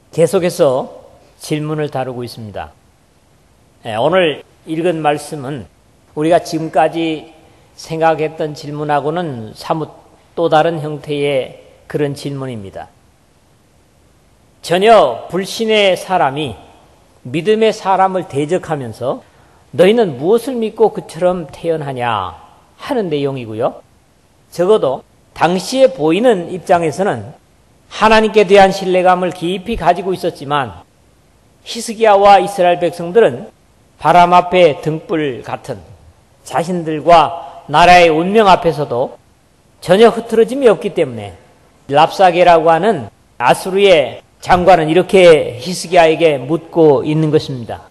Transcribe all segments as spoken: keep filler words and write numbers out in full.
계속해서 질문을 다루고 있습니다. 오늘 읽은 말씀은 우리가 지금까지 생각했던 질문하고는 사뭇 또 다른 형태의 그런 질문입니다. 전혀 불신의 사람이 믿음의 사람을 대적하면서 너희는 무엇을 믿고 그처럼 태어나냐 하는 내용이고요. 적어도 당시에 보이는 입장에서는 하나님께 대한 신뢰감을 깊이 가지고 있었지만 히스기야와 이스라엘 백성들은 바람 앞에 등불 같은 자신들과 나라의 운명 앞에서도 전혀 흐트러짐이 없기 때문에 랍사게라고 하는 아수르의 장관은 이렇게 히스기야에게 묻고 있는 것입니다.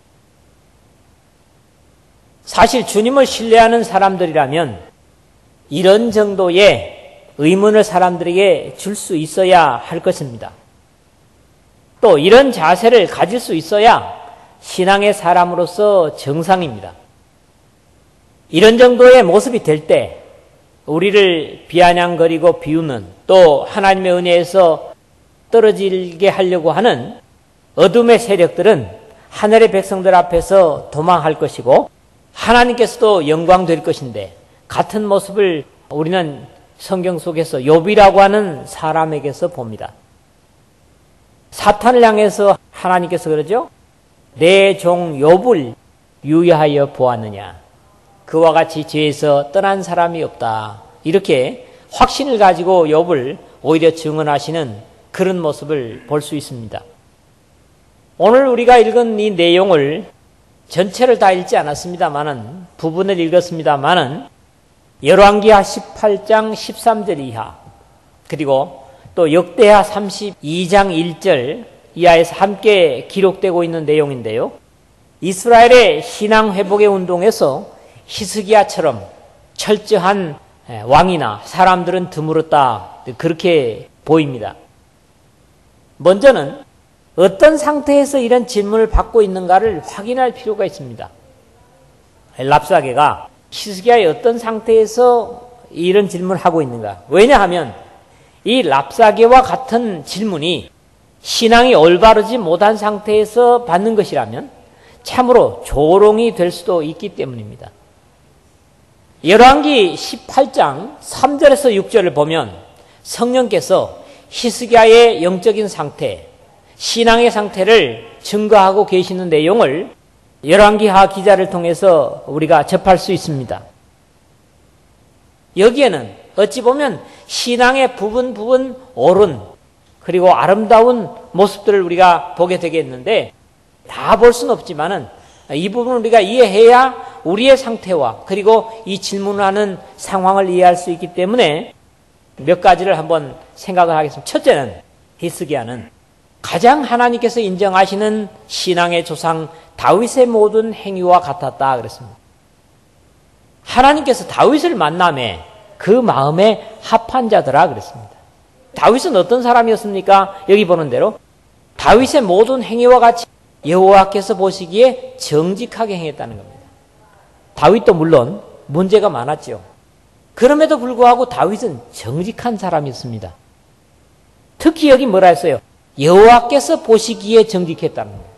사실 주님을 신뢰하는 사람들이라면 이런 정도의 의문을 사람들에게 줄 수 있어야 할 것입니다. 또 이런 자세를 가질 수 있어야 신앙의 사람으로서 정상입니다. 이런 정도의 모습이 될 때 우리를 비아냥거리고 비우는, 또 하나님의 은혜에서 떨어지게 하려고 하는 어둠의 세력들은 하늘의 백성들 앞에서 도망할 것이고 하나님께서도 영광될 것인데, 같은 모습을 우리는 성경 속에서 욥이라고 하는 사람에게서 봅니다. 사탄을 향해서 하나님께서 그러죠. 내 종 욥을 유의하여 보았느냐. 그와 같이 죄에서 떠난 사람이 없다. 이렇게 확신을 가지고 욥을 오히려 증언하시는 그런 모습을 볼 수 있습니다. 오늘 우리가 읽은 이 내용을 전체를 다 읽지 않았습니다만은, 부분을 읽었습니다만은, 열왕기하 십팔 장 십삼 절 이하, 그리고 또 역대하 삼십이 장 일 절 이하에서 함께 기록되고 있는 내용인데요. 이스라엘의 신앙 회복의 운동에서 히스기야처럼 철저한 왕이나 사람들은 드물었다, 그렇게 보입니다. 먼저는 어떤 상태에서 이런 질문을 받고 있는가를 확인할 필요가 있습니다. 랍사게가 히스기야의 어떤 상태에서 이런 질문을 하고 있는가. 왜냐하면 이 랍사게와 같은 질문이 신앙이 올바르지 못한 상태에서 받는 것이라면 참으로 조롱이 될 수도 있기 때문입니다. 열왕기 십팔 장 삼 절에서 육 절을 보면 성령께서 히스기야의 영적인 상태, 신앙의 상태를 증거하고 계시는 내용을 열왕기하 기자를 통해서 우리가 접할 수 있습니다. 여기에는 어찌 보면 신앙의 부분 부분 옳은 그리고 아름다운 모습들을 우리가 보게 되겠는데, 다 볼 수는 없지만은 이 부분을 우리가 이해해야 우리의 상태와 그리고 이 질문하는 상황을 이해할 수 있기 때문에 몇 가지를 한번 생각을 하겠습니다. 첫째는 히스기야는 가장 하나님께서 인정하시는 신앙의 조상 다윗의 모든 행위와 같았다 그랬습니다. 하나님께서 다윗을 만남에 그 마음에 합한 자더라 그랬습니다. 다윗은 어떤 사람이었습니까? 여기 보는 대로 다윗의 모든 행위와 같이 여호와께서 보시기에 정직하게 행했다는 겁니다. 다윗도 물론 문제가 많았죠. 그럼에도 불구하고 다윗은 정직한 사람이었습니다. 특히 여기 뭐라 했어요? 여호와께서 보시기에 정직했다는 거예요.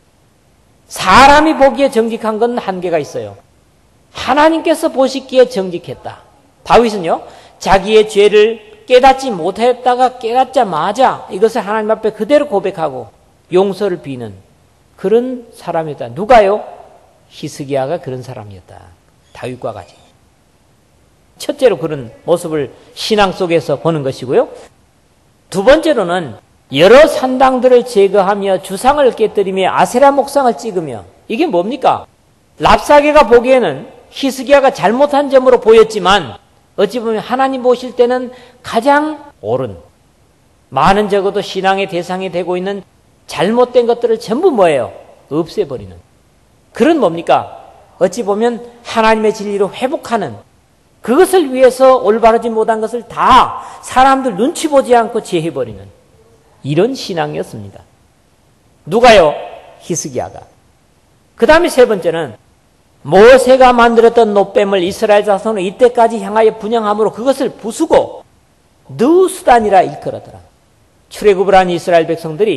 사람이 보기에 정직한 건 한계가 있어요. 하나님께서 보시기에 정직했다. 다윗은요, 자기의 죄를 깨닫지 못했다가 깨닫자마자 이것을 하나님 앞에 그대로 고백하고 용서를 비는 그런 사람이었다. 누가요? 히스기야가 그런 사람이었다. 다윗과 같이. 첫째로 그런 모습을 신앙 속에서 보는 것이고요. 두 번째로는 여러 산당들을 제거하며 주상을 깨뜨리며 아세라 목상을 찍으며, 이게 뭡니까? 랍사게가 보기에는 히스기야가 잘못한 점으로 보였지만 어찌 보면 하나님 보실 때는 가장 옳은, 많은 적어도 신앙의 대상이 되고 있는 잘못된 것들을 전부 뭐예요? 없애버리는. 그런 뭡니까? 어찌 보면 하나님의 진리로 회복하는, 그것을 위해서 올바르지 못한 것을 다 사람들 눈치 보지 않고 제해버리는 이런 신앙이었습니다. 누가요? 히스기야가. 그 다음에 세 번째는 모세가 만들었던 놋뱀을 이스라엘 자손은 이때까지 향하여 분양함으로 그것을 부수고 느수단이라 일컬었더라. 출애굽을 한 이스라엘 백성들이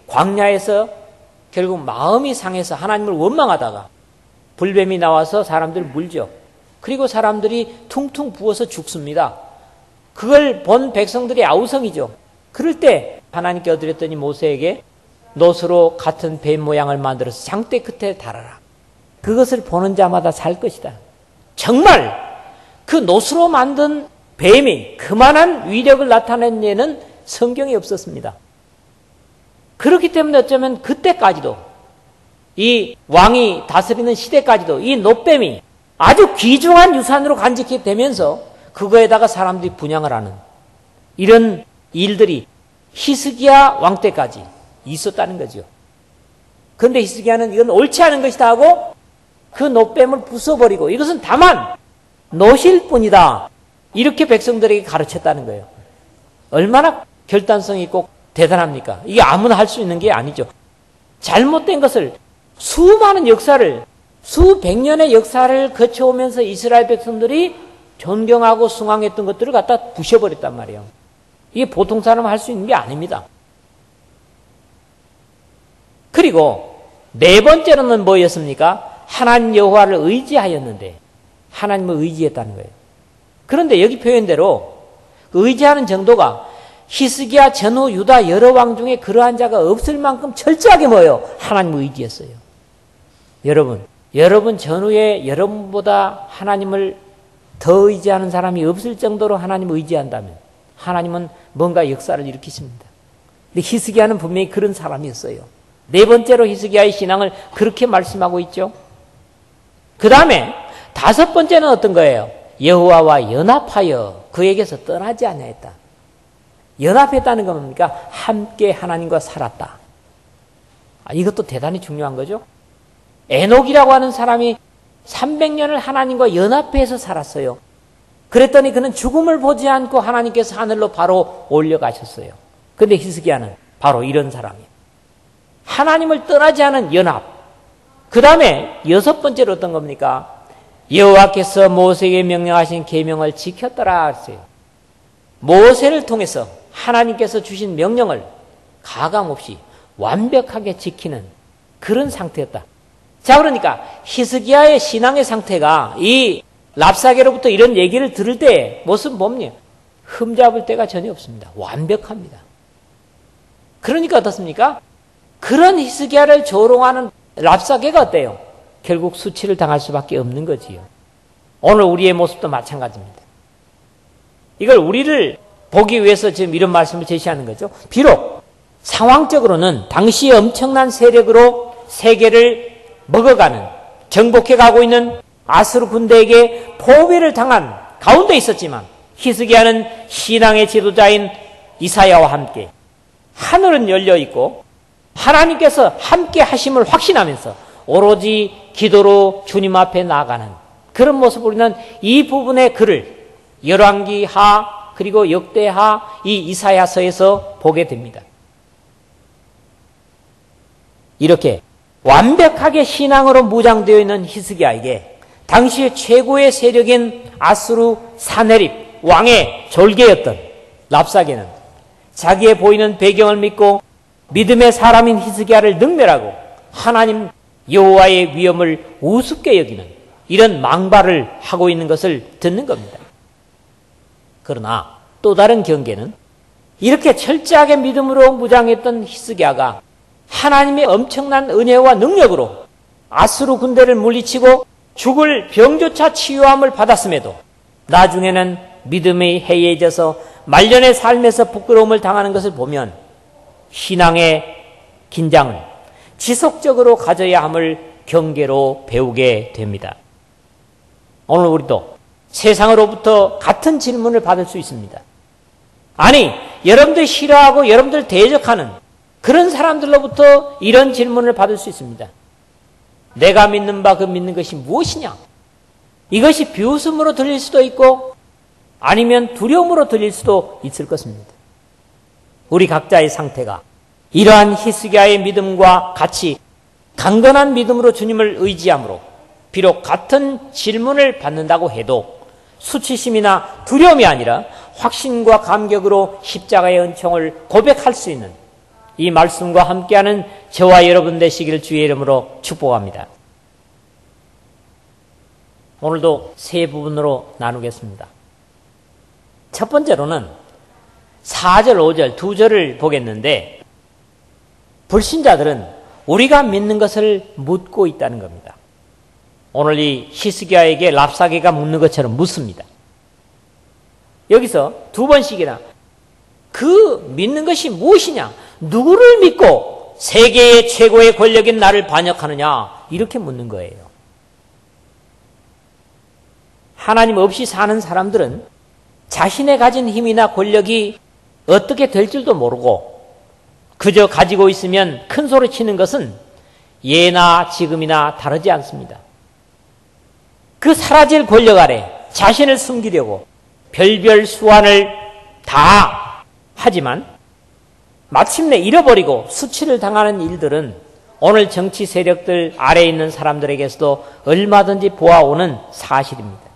광야에서 결국 마음이 상해서 하나님을 원망하다가 불뱀이 나와서 사람들을 물죠. 그리고 사람들이 퉁퉁 부어서 죽습니다. 그걸 본 백성들이 아우성이죠. 그럴 때 하나님께 얻으랬더니 모세에게 놋으로 같은 뱀 모양을 만들어서 장대 끝에 달아라. 그것을 보는 자마다 살 것이다. 정말 그 놋으로 만든 뱀이 그만한 위력을 나타낸 예는 성경에 없었습니다. 그렇기 때문에 어쩌면 그때까지도 이 왕이 다스리는 시대까지도 이 놋뱀이 아주 귀중한 유산으로 간직이 되면서 그거에다가 사람들이 분양을 하는 이런 일들이 히스기야 왕 때까지 있었다는 거죠. 그런데 히스기야는 이건 옳지 않은 것이다 하고 그 놋뱀을 부숴버리고 이것은 다만 놋일 뿐이다. 이렇게 백성들에게 가르쳤다는 거예요. 얼마나 결단성이 있고 대단합니까? 이게 아무나 할 수 있는 게 아니죠. 잘못된 것을 수많은 역사를 수백 년의 역사를 거쳐오면서 이스라엘 백성들이 존경하고 숭앙했던 것들을 갖다 부셔버렸단 말이에요. 이게 보통 사람은 할 수 있는 게 아닙니다. 그리고 네 번째로는 뭐였습니까? 하나님 여호와를 의지하였는데 하나님을 의지했다는 거예요. 그런데 여기 표현대로 의지하는 정도가 히스기야 전후 유다 여러 왕 중에 그러한 자가 없을 만큼 철저하게 뭐예요? 하나님을 의지했어요. 여러분, 여러분 전후에 여러분보다 하나님을 더 의지하는 사람이 없을 정도로 하나님을 의지한다면 하나님은 뭔가 역사를 일으키십니다. 근데 히스기야는 분명히 그런 사람이었어요. 네 번째로 히스기야의 신앙을 그렇게 말씀하고 있죠. 그 다음에 다섯 번째는 어떤 거예요? 여호와와 연합하여 그에게서 떠나지 아니하였다. 연합했다는 건 뭡니까? 함께 하나님과 살았다. 아, 이것도 대단히 중요한 거죠. 에녹이라고 하는 사람이 삼백 년을 하나님과 연합해서 살았어요. 그랬더니 그는 죽음을 보지 않고 하나님께서 하늘로 바로 올려가셨어요. 그런데 히스기야는 바로 이런 사람이에요. 하나님을 떠나지 않은 연합. 그 다음에 여섯 번째로 어떤 겁니까? 여호와께서 모세에게 명령하신 계명을 지켰더라 했어요. 모세를 통해서 하나님께서 주신 명령을 가감없이 완벽하게 지키는 그런 상태였다. 자, 그러니까 히스기야의 신앙의 상태가 이 랍사게로부터 이런 얘기를 들을 때 모습 뭡니까? 흠잡을 데가 전혀 없습니다. 완벽합니다. 그러니까 어떻습니까? 그런 히스기야를 조롱하는 랍사게가 어때요? 결국 수치를 당할 수밖에 없는 거지요. 오늘 우리의 모습도 마찬가지입니다. 이걸 우리를 보기 위해서 지금 이런 말씀을 제시하는 거죠. 비록 상황적으로는 당시에 엄청난 세력으로 세계를 먹어가는, 정복해 가고 있는 아수르 군대에게 포위를 당한 가운데 있었지만 히스기야는 신앙의 지도자인 이사야와 함께 하늘은 열려 있고 하나님께서 함께 하심을 확신하면서 오로지 기도로 주님 앞에 나아가는 그런 모습을 우리는 이 부분의 글을 열왕기하 그리고 역대하 이 이사야서에서 보게 됩니다. 이렇게 완벽하게 신앙으로 무장되어 있는 히스기야에게 당시의 최고의 세력인 아수르 사네립 왕의 졸개였던 랍사게는 자기의 보이는 배경을 믿고 믿음의 사람인 히스기야를 능멸하고 하나님 여호와의 위엄을 우습게 여기는 이런 망발을 하고 있는 것을 듣는 겁니다. 그러나 또 다른 경계는 이렇게 철저하게 믿음으로 무장했던 히스기야가 하나님의 엄청난 은혜와 능력으로 아수르 군대를 물리치고 죽을 병조차 치유함을 받았음에도 나중에는 믿음이 해이해져서 말년의 삶에서 부끄러움을 당하는 것을 보면 신앙의 긴장을 지속적으로 가져야 함을 경계로 배우게 됩니다. 오늘 우리도 세상으로부터 같은 질문을 받을 수 있습니다. 아니, 여러분들 싫어하고 여러분들 대적하는 그런 사람들로부터 이런 질문을 받을 수 있습니다. 내가 믿는 바 그 믿는 것이 무엇이냐? 이것이 비웃음으로 들릴 수도 있고 아니면 두려움으로 들릴 수도 있을 것입니다. 우리 각자의 상태가 이러한 히스기야의 믿음과 같이 강건한 믿음으로 주님을 의지함으로 비록 같은 질문을 받는다고 해도 수치심이나 두려움이 아니라 확신과 감격으로 십자가의 은총을 고백할 수 있는 이 말씀과 함께하는 저와 여러분 되시기를 주의 이름으로 축복합니다. 오늘도 세 부분으로 나누겠습니다. 첫 번째로는 사 절, 오 절 두 절을 보겠는데 불신자들은 우리가 믿는 것을 묻고 있다는 겁니다. 오늘 이 히스기야에게 랍사게가 묻는 것처럼 묻습니다. 여기서 두 번씩이나 그 믿는 것이 무엇이냐? 누구를 믿고 세계의 최고의 권력인 나를 반역하느냐? 이렇게 묻는 거예요. 하나님 없이 사는 사람들은 자신의 가진 힘이나 권력이 어떻게 될 줄도 모르고 그저 가지고 있으면 큰 소리 치는 것은 예나 지금이나 다르지 않습니다. 그 사라질 권력 아래 자신을 숨기려고 별별 수완을 다 하지만 마침내 잃어버리고 수치를 당하는 일들은 오늘 정치 세력들 아래에 있는 사람들에게서도 얼마든지 보아오는 사실입니다.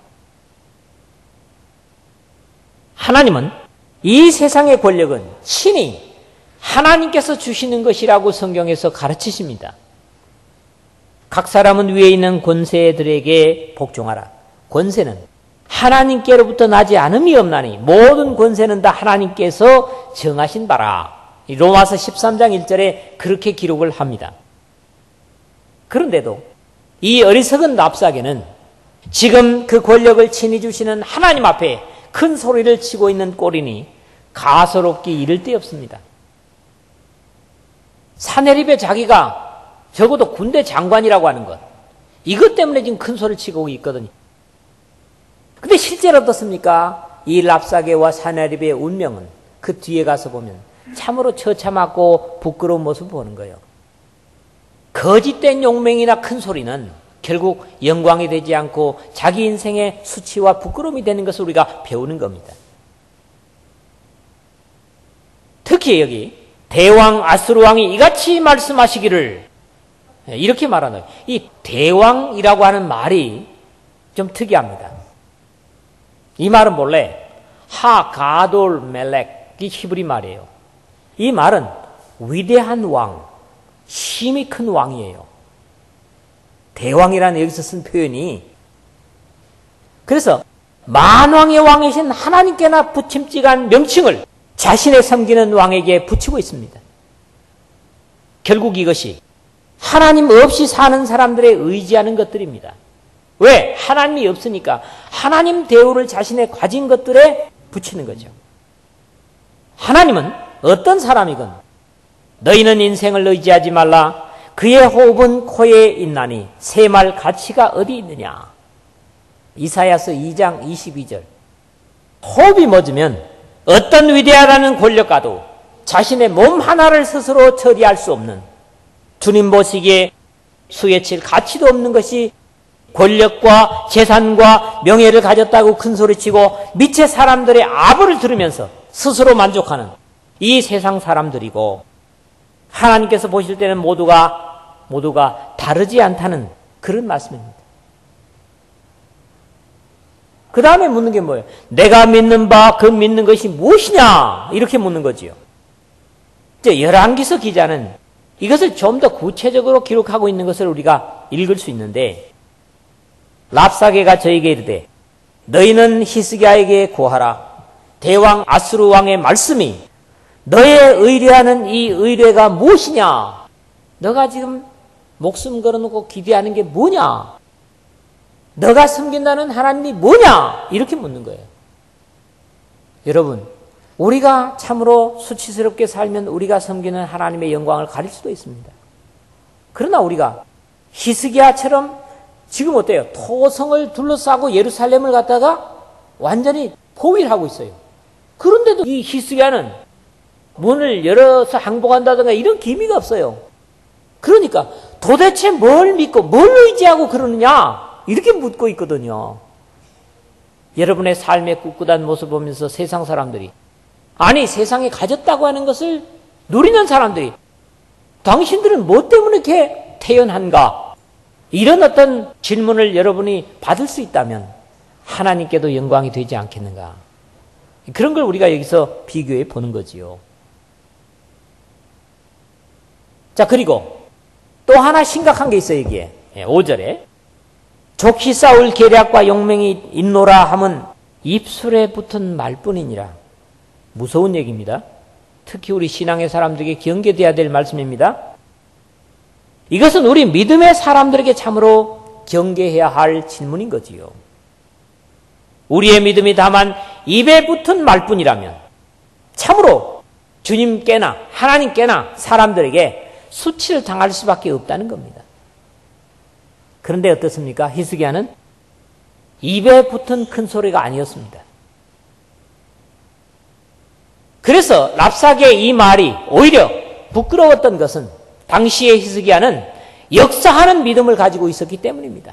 하나님은 이 세상의 권력은 신이 하나님께서 주시는 것이라고 성경에서 가르치십니다. 각 사람은 위에 있는 권세들에게 복종하라. 권세는 하나님께로부터 나지 않음이 없나니 모든 권세는 다 하나님께서 정하신 바라. 로마서 십삼 장 일 절에 그렇게 기록을 합니다. 그런데도 이 어리석은 랍사게는 지금 그 권력을 친히 주시는 하나님 앞에 큰 소리를 치고 있는 꼴이니 가소롭기 이를 데 없습니다. 사내립에 자기가 적어도 군대 장관이라고 하는 것, 이것 때문에 지금 큰 소리를 치고 있거든요. 근데 실제로 어떻습니까? 이 랍사게와 사내립의 운명은 그 뒤에 가서 보면 참으로 처참하고 부끄러운 모습을 보는 거예요. 거짓된 용맹이나 큰 소리는 결국 영광이 되지 않고 자기 인생의 수치와 부끄러움이 되는 것을 우리가 배우는 겁니다. 특히 여기 대왕 아수르 왕이 이같이 말씀하시기를 이렇게 말하는 거예요. 이 대왕이라고 하는 말이 좀 특이합니다. 이 말은 본래 하가돌 멜렉, 이 히브리 말이에요. 이 말은 위대한 왕, 힘이 큰 왕이에요. 대왕이라는 여기서 쓴 표현이, 그래서 만왕의 왕이신 하나님께나 부침직한 명칭을 자신의 섬기는 왕에게 붙이고 있습니다. 결국 이것이 하나님 없이 사는 사람들의 의지하는 것들입니다. 왜? 하나님이 없으니까 하나님 대우를 자신의 가진 것들에 붙이는 거죠. 하나님은 어떤 사람이건 너희는 인생을 의지하지 말라. 그의 호흡은 코에 있나니 셈할 가치가 어디 있느냐. 이사야서 이 장 이십이 절. 호흡이 멎으면 어떤 위대하다는 권력가도 자신의 몸 하나를 스스로 처리할 수 없는, 주님 보시기에 수에칠 가치도 없는 것이 권력과 재산과 명예를 가졌다고 큰소리치고 미체 사람들의 아부를 들으면서 스스로 만족하는 이 세상 사람들이고, 하나님께서 보실 때는 모두가 모두가 다르지 않다는 그런 말씀입니다. 그 다음에 묻는 게 뭐예요? 내가 믿는 바 그 믿는 것이 무엇이냐? 이렇게 묻는 거지요. 이제 열왕기서 기자는 이것을 좀 더 구체적으로 기록하고 있는 것을 우리가 읽을 수 있는데, 랍사게가 저에게 이르되 너희는 히스기야에게 고하라. 대왕 아수르 왕의 말씀이 너의 의뢰하는 이 의뢰가 무엇이냐? 너가 지금 목숨 걸어놓고 기대하는 게 뭐냐? 너가 섬긴다는 하나님이 뭐냐? 이렇게 묻는 거예요. 여러분, 우리가 참으로 수치스럽게 살면 우리가 섬기는 하나님의 영광을 가릴 수도 있습니다. 그러나 우리가 히스기야처럼 지금 어때요? 토성을 둘러싸고 예루살렘을 갖다가 완전히 포위하고 있어요. 그런데도 이 히스기야는 문을 열어서 항복한다든가 이런 기미가 없어요. 그러니까 도대체 뭘 믿고 뭘 의지하고 그러느냐? 이렇게 묻고 있거든요. 여러분의 삶의 꿋꿋한 모습 보면서 세상 사람들이, 아니 세상에 가졌다고 하는 것을 누리는 사람들이 당신들은 뭐 때문에 이렇게 태연한가? 이런 어떤 질문을 여러분이 받을 수 있다면 하나님께도 영광이 되지 않겠는가? 그런 걸 우리가 여기서 비교해 보는 거지요. 자, 그리고 또 하나 심각한 게 있어요, 여기에. 오 절에. 좋기 싸울 계략과 용맹이 있노라 함은 입술에 붙은 말뿐이니라. 무서운 얘기입니다. 특히 우리 신앙의 사람들에게 경계돼야 될 말씀입니다. 이것은 우리 믿음의 사람들에게 참으로 경계해야 할 질문인 거지요. 우리의 믿음이 다만 입에 붙은 말뿐이라면 참으로 주님께나 하나님께나 사람들에게 수치를 당할 수밖에 없다는 겁니다. 그런데 어떻습니까? 히스기야는 입에 붙은 큰 소리가 아니었습니다. 그래서 랍사게의 이 말이 오히려 부끄러웠던 것은 당시의 히스기야는 역사하는 믿음을 가지고 있었기 때문입니다.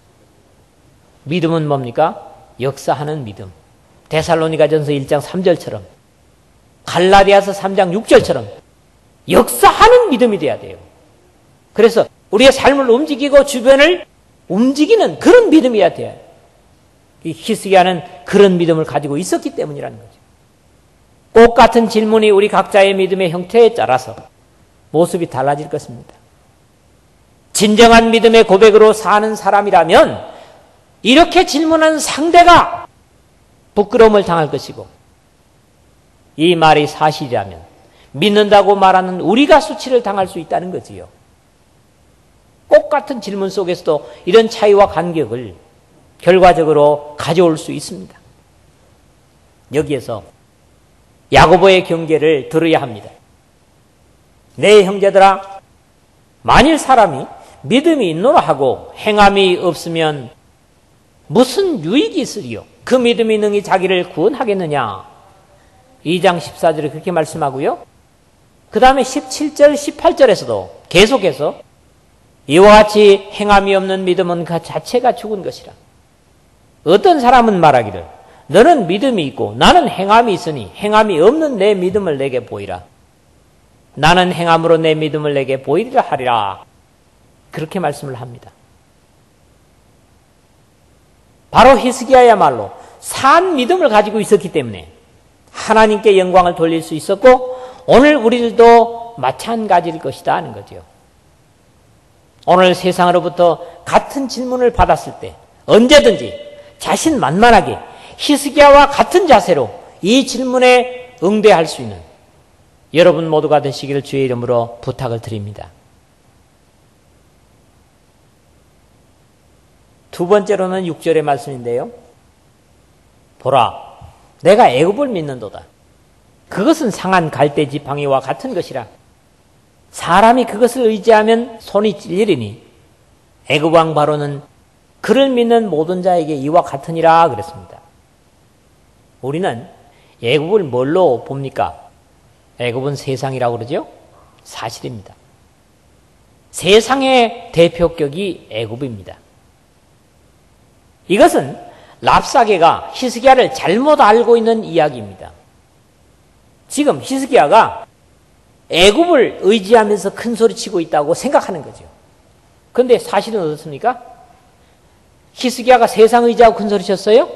믿음은 뭡니까? 역사하는 믿음. 데살로니가전서 일 장 삼 절처럼 갈라디아서 삼 장 육 절처럼 역사하는 믿음이 돼야 돼요. 그래서 우리의 삶을 움직이고 주변을 움직이는 그런 믿음이어야 돼요. 이 히스기야는 그런 믿음을 가지고 있었기 때문이라는 거죠. 꽃 같은 질문이 우리 각자의 믿음의 형태에 따라서 모습이 달라질 것입니다. 진정한 믿음의 고백으로 사는 사람이라면 이렇게 질문하는 상대가 부끄러움을 당할 것이고, 이 말이 사실이라면 믿는다고 말하는 우리가 수치를 당할 수 있다는 거지요. 꽃 같은 질문 속에서도 이런 차이와 간격을 결과적으로 가져올 수 있습니다. 여기에서 야고보의 경계를 들어야 합니다. 내 형제들아, 만일 사람이 믿음이 있노라 하고 행함이 없으면 무슨 유익이 있으리요? 그 믿음이 능히 자기를 구원하겠느냐? 이 장 십사 절에 그렇게 말씀하고요. 그 다음에 십칠 절, 십팔 절에서도 계속해서 이와 같이 행함이 없는 믿음은 그 자체가 죽은 것이라. 어떤 사람은 말하기를 너는 믿음이 있고 나는 행함이 있으니 행함이 없는 내 믿음을 내게 보이라. 나는 행함으로 내 믿음을 내게 보이리라 하리라. 그렇게 말씀을 합니다. 바로 히스기야야말로 산 믿음을 가지고 있었기 때문에 하나님께 영광을 돌릴 수 있었고, 오늘 우리들도 마찬가지일 것이다 하는 거죠. 오늘 세상으로부터 같은 질문을 받았을 때 언제든지 자신만만하게 히스기야와 같은 자세로 이 질문에 응대할 수 있는 여러분 모두가 되시기를 주의 이름으로 부탁을 드립니다. 두 번째로는 육 절의 말씀인데요. 보라, 내가 애굽을 믿는도다. 그것은 상한 갈대 지팡이와 같은 것이라. 사람이 그것을 의지하면 손이 찔리리니 애굽 왕 바로는 그를 믿는 모든 자에게 이와 같으니라 그랬습니다. 우리는 애굽을 뭘로 봅니까? 애굽은 세상이라고 그러죠? 사실입니다. 세상의 대표격이 애굽입니다. 이것은 랍사게가 히스기야를 잘못 알고 있는 이야기입니다. 지금 히스기야가 애굽을 의지하면서 큰 소리치고 있다고 생각하는 거죠. 그런데 사실은 어떻습니까? 히스기야가 세상 의지하고 큰 소리쳤어요?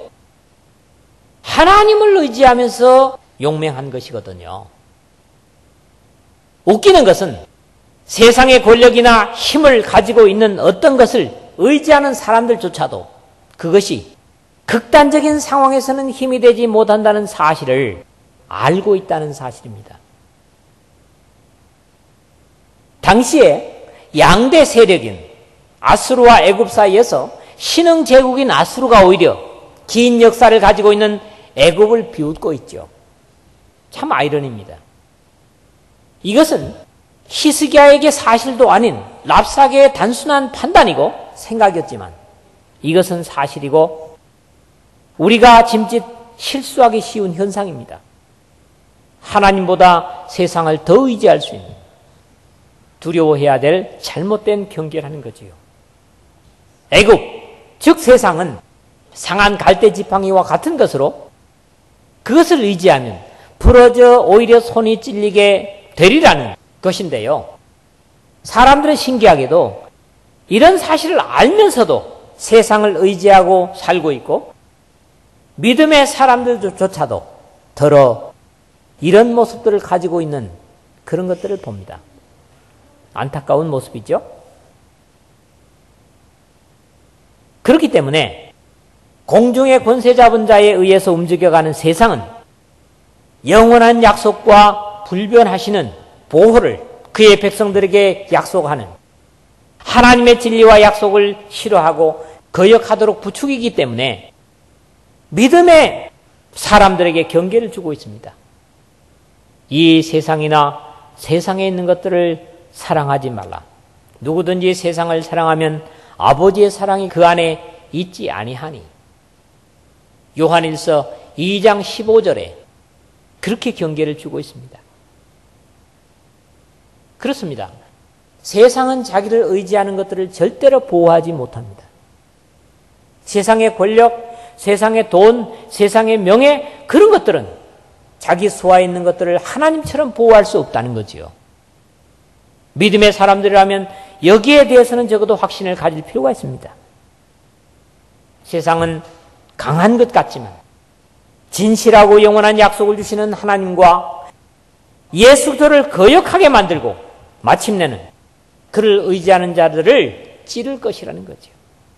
하나님을 의지하면서 용맹한 것이거든요. 웃기는 것은 세상의 권력이나 힘을 가지고 있는 어떤 것을 의지하는 사람들조차도 그것이 극단적인 상황에서는 힘이 되지 못한다는 사실을 알고 있다는 사실입니다. 당시에 양대 세력인 아수르와 애굽 사이에서 신흥 제국인 아수르가 오히려 긴 역사를 가지고 있는 애굽을 비웃고 있죠. 참 아이러니입니다. 이것은 히스기야에게 사실도 아닌 랍사게의 단순한 판단이고 생각이었지만 이것은 사실이고 우리가 짐짓 실수하기 쉬운 현상입니다. 하나님보다 세상을 더 의지할 수 있는, 두려워해야 될 잘못된 경계라는 거지요. 애굽, 즉 세상은 상한 갈대 지팡이와 같은 것으로 그것을 의지하면 부러져 오히려 손이 찔리게 되리라는 것인데요. 사람들은 신기하게도 이런 사실을 알면서도 세상을 의지하고 살고 있고 믿음의 사람들조차도 더러 이런 모습들을 가지고 있는 그런 것들을 봅니다. 안타까운 모습이죠. 그렇기 때문에 공중의 권세 잡은 자에 의해서 움직여가는 세상은 영원한 약속과 불변하시는 보호를 그의 백성들에게 약속하는 하나님의 진리와 약속을 싫어하고 거역하도록 부추기기 때문에 믿음의 사람들에게 경계를 주고 있습니다. 이 세상이나 세상에 있는 것들을 사랑하지 말라. 누구든지 세상을 사랑하면 아버지의 사랑이 그 안에 있지 아니하니. 요한일서 이 장 십오 절에 그렇게 경계를 주고 있습니다. 그렇습니다. 세상은 자기를 의지하는 것들을 절대로 보호하지 못합니다. 세상의 권력, 세상의 돈, 세상의 명예, 그런 것들은 자기 수하에 있는 것들을 하나님처럼 보호할 수 없다는 거지요. 믿음의 사람들이라면 여기에 대해서는 적어도 확신을 가질 필요가 있습니다. 세상은 강한 것 같지만 진실하고 영원한 약속을 주시는 하나님과 예수들을 거역하게 만들고 마침내는 그를 의지하는 자들을 찌를 것이라는 거죠.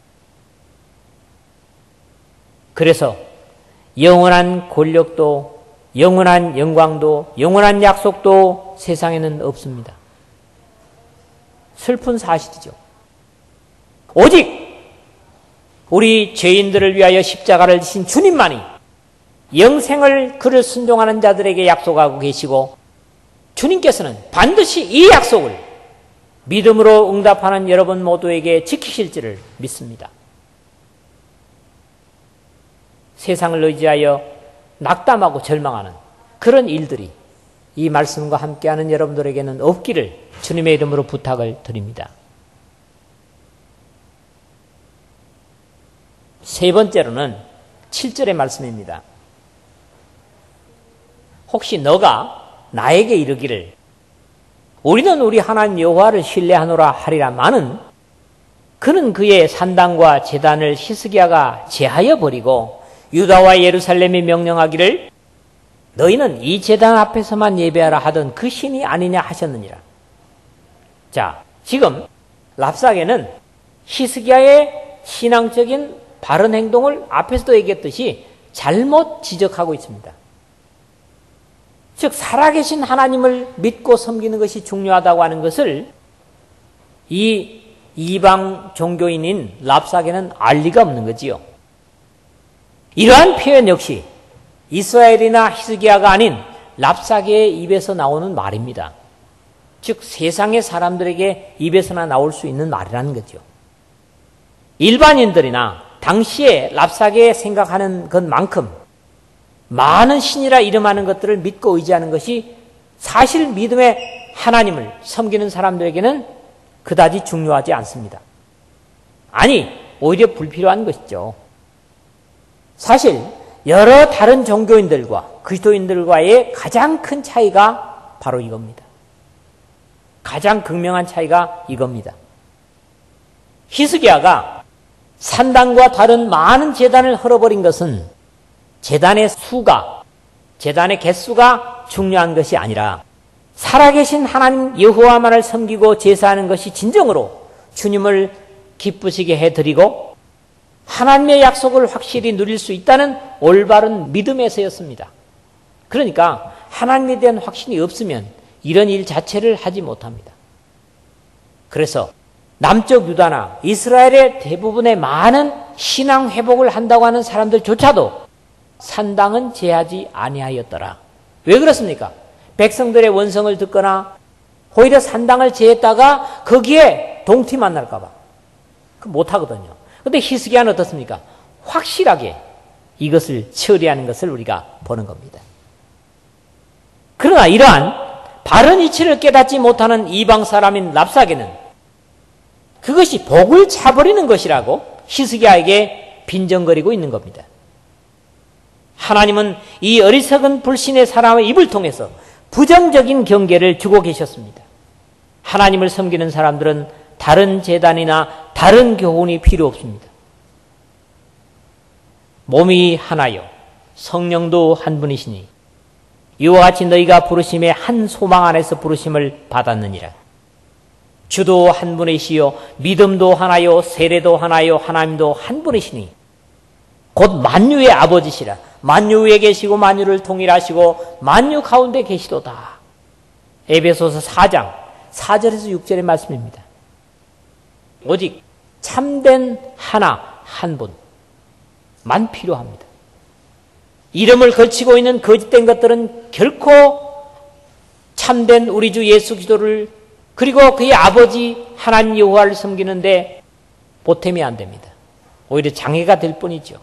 그래서 영원한 권력도 영원한 영광도 영원한 약속도 세상에는 없습니다. 슬픈 사실이죠. 오직 우리 죄인들을 위하여 십자가를 지신 주님만이 영생을 그를 순종하는 자들에게 약속하고 계시고 주님께서는 반드시 이 약속을 믿음으로 응답하는 여러분 모두에게 지키실 줄을 믿습니다. 세상을 의지하여 낙담하고 절망하는 그런 일들이 이 말씀과 함께하는 여러분들에게는 없기를 주님의 이름으로 부탁을 드립니다. 세 번째로는 칠 절의 말씀입니다. 혹시 너가 나에게 이르기를 우리는 우리 하나님 여호와를 신뢰하노라 하리라마는 그는 그의 산당과 제단을 히스기야가 제하여 버리고 유다와 예루살렘이 명령하기를 너희는 이 제단 앞에서만 예배하라 하던 그 신이 아니냐 하셨느니라. 자, 지금 랍사게는 히스기야의 신앙적인 바른 행동을 앞에서도 얘기했듯이 잘못 지적하고 있습니다. 즉 살아계신 하나님을 믿고 섬기는 것이 중요하다고 하는 것을 이 이방 종교인인 랍사게는 알 리가 없는 거지요. 이러한 표현 역시 이스라엘이나 히스기야가 아닌 랍사게의 입에서 나오는 말입니다. 즉 세상의 사람들에게 입에서나 나올 수 있는 말이라는 거죠. 일반인들이나 당시에 랍사게에 생각하는 것만큼 많은 신이라 이름하는 것들을 믿고 의지하는 것이 사실 믿음의 하나님을 섬기는 사람들에게는 그다지 중요하지 않습니다. 아니, 오히려 불필요한 것이죠. 사실 여러 다른 종교인들과 그리스도인들과의 가장 큰 차이가 바로 이겁니다. 가장 극명한 차이가 이겁니다. 히스기야가 산당과 다른 많은 제단을 헐어버린 것은 제단의 수가, 제단의 개수가 중요한 것이 아니라 살아계신 하나님 여호와만을 섬기고 제사하는 것이 진정으로 주님을 기쁘시게 해드리고 하나님의 약속을 확실히 누릴 수 있다는 올바른 믿음에서였습니다. 그러니까 하나님에 대한 확신이 없으면 이런 일 자체를 하지 못합니다. 그래서 남쪽 유다나 이스라엘의 대부분의 많은 신앙 회복을 한다고 하는 사람들조차도 산당은 제하지 아니하였더라. 왜 그렇습니까? 백성들의 원성을 듣거나 오히려 산당을 제했다가 거기에 동티 만날까 봐 못하거든요. 그런데 히스기야는 어떻습니까? 확실하게 이것을 처리하는 것을 우리가 보는 겁니다. 그러나 이러한 바른 이치를 깨닫지 못하는 이방 사람인 랍사게는 그것이 복을 차버리는 것이라고 히스기야에게 빈정거리고 있는 겁니다. 하나님은 이 어리석은 불신의 사람의 입을 통해서 부정적인 경계를 주고 계셨습니다. 하나님을 섬기는 사람들은 다른 제단이나 다른 교훈이 필요 없습니다. 몸이 하나요 성령도 한 분이시니 이와 같이 너희가 부르심의 한 소망 안에서 부르심을 받았느니라. 주도 한 분이시요 믿음도 하나요 세례도 하나요 하나님도 한 분이시니 곧 만유의 아버지시라. 만유 위에 계시고 만유를 통일하시고 만유 가운데 계시도다. 에베소서 사 장 사 절에서 육 절의 말씀입니다. 오직 참된 하나 한 분만 필요합니다. 이름을 걸치고 있는 거짓된 것들은 결코 참된 우리 주 예수 그리스도를 그리고 그의 아버지 하나님 여호와를 섬기는데 보탬이 안 됩니다. 오히려 장애가 될 뿐이죠.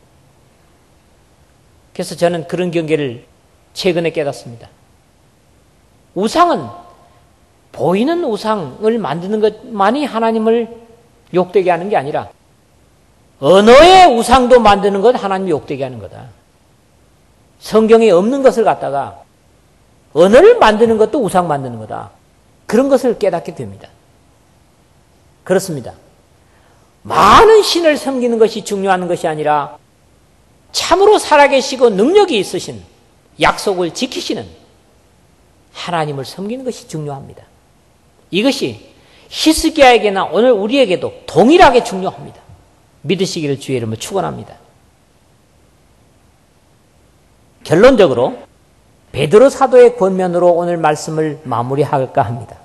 그래서 저는 그런 경계를 최근에 깨닫습니다. 우상은 보이는 우상을 만드는 것만이 하나님을 욕되게 하는 게 아니라 언어의 우상도 만드는 것 하나님이 욕되게 하는 거다. 성경에 없는 것을 갖다가 언어를 만드는 것도 우상 만드는 거다. 그런 것을 깨닫게 됩니다. 그렇습니다. 많은 신을 섬기는 것이 중요한 것이 아니라 참으로 살아계시고 능력이 있으신 약속을 지키시는 하나님을 섬기는 것이 중요합니다. 이것이 히스기야에게나 오늘 우리에게도 동일하게 중요합니다. 믿으시기를 주의 이름으로 축원합니다. 결론적으로 베드로 사도의 권면으로 오늘 말씀을 마무리할까 합니다.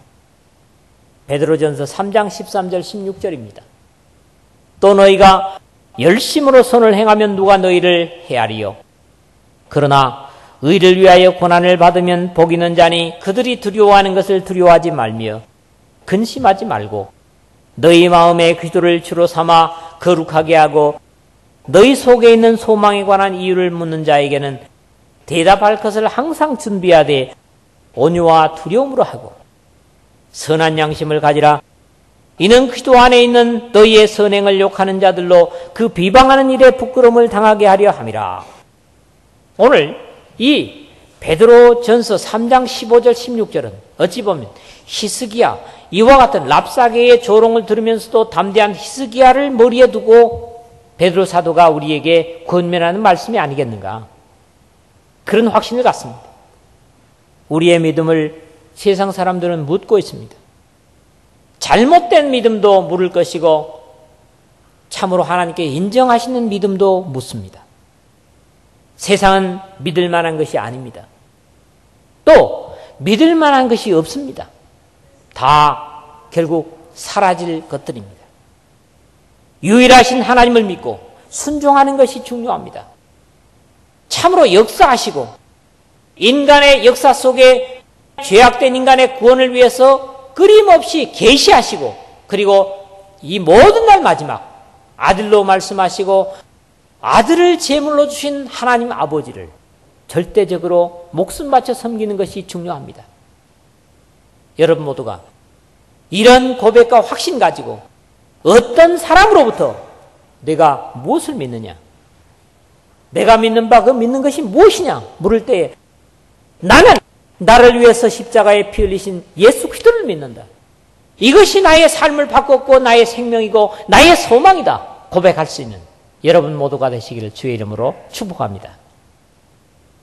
베드로전서 삼 장 십삼 절 십육 절입니다. 또 너희가 열심으로 선을 행하면 누가 너희를 헤아리요. 그러나 의를 위하여 고난을 받으면 복 있는 자니 그들이 두려워하는 것을 두려워하지 말며 근심하지 말고 너희 마음에 그리스도를 주로 삼아 거룩하게 하고 너희 속에 있는 소망에 관한 이유를 묻는 자에게는 대답할 것을 항상 준비하되 온유와 두려움으로 하고 선한 양심을 가지라. 이는 그리스도 안에 있는 너희의 선행을 욕하는 자들로 그 비방하는 일에 부끄러움을 당하게 하려 함이라. 오늘 이 베드로전서 삼 장 십오 절 십육 절은 어찌 보면 히스기야 이와 같은 랍사게의 조롱을 들으면서도 담대한 히스기야를 머리에 두고 베드로 사도가 우리에게 권면하는 말씀이 아니겠는가. 그런 확신을 갖습니다. 우리의 믿음을 세상 사람들은 묻고 있습니다. 잘못된 믿음도 물을 것이고 참으로 하나님께 인정하시는 믿음도 묻습니다. 세상은 믿을 만한 것이 아닙니다. 또 믿을 만한 것이 없습니다. 다 결국 사라질 것들입니다. 유일하신 하나님을 믿고 순종하는 것이 중요합니다. 참으로 역사하시고 인간의 역사 속에 죄악된 인간의 구원을 위해서 끊임없이 계시하시고 그리고 이 모든 날 마지막 아들로 말씀하시고 아들을 제물로 주신 하나님 아버지를 절대적으로 목숨 바쳐 섬기는 것이 중요합니다. 여러분 모두가 이런 고백과 확신 가지고 어떤 사람으로부터 내가 무엇을 믿느냐, 내가 믿는 바 그 믿는 것이 무엇이냐 물을 때에 나는 나를 위해서 십자가에 피 흘리신 예수 그리스도를 믿는다. 이것이 나의 삶을 바꿨고 나의 생명이고 나의 소망이다 고백할 수 있는 여러분 모두가 되시기를 주의 이름으로 축복합니다.